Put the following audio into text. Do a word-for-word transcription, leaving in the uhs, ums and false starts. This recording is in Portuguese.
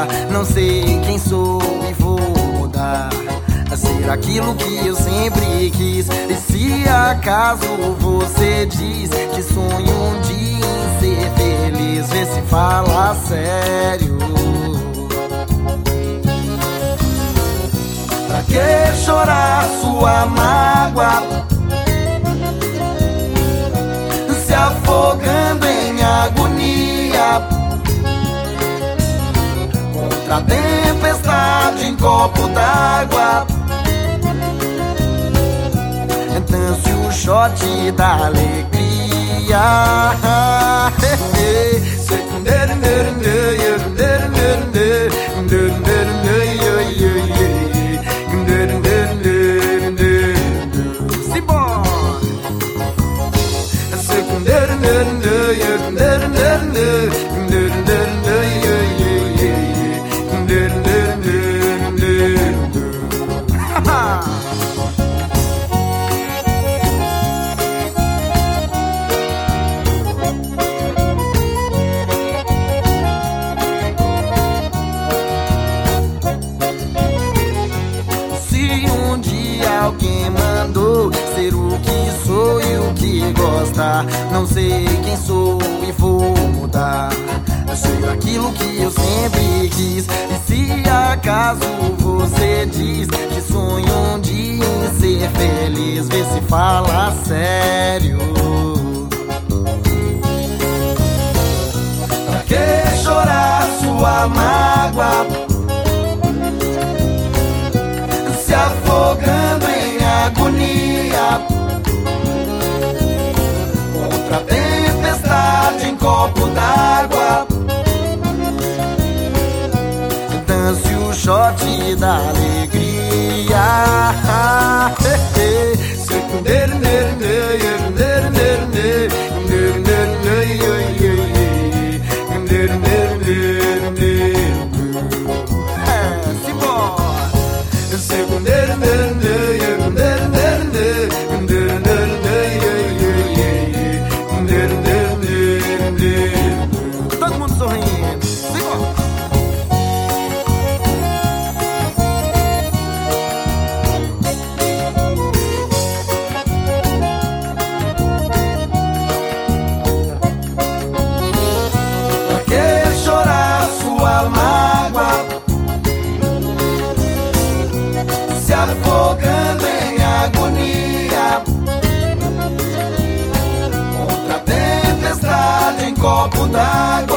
gostar. Não sei quem sou e vou mudar a ser aquilo que eu sempre quis. E se acaso você diz que sonha um dia em ser feliz, vê se fala sério. Pra que chorar sua mágoa, se afogando em agonia contra a tempestade em copo d'água? Dance o shot da alegria. Alguém mandou ser o que sou e o que gosta. Não sei quem sou e vou mudar a ser aquilo que eu sempre quis. E se acaso você diz que sonha um dia em ser feliz, vê se fala sério. Pra que chorar sua mágoa, se afogando em agonia contra a tempestade em copo d'água? Dance o shot da alegria. Todo mundo sorrindo. Simbora. Pra que chorar sua mágoa, se afogando em agonia contra a tempestade em copo d'água?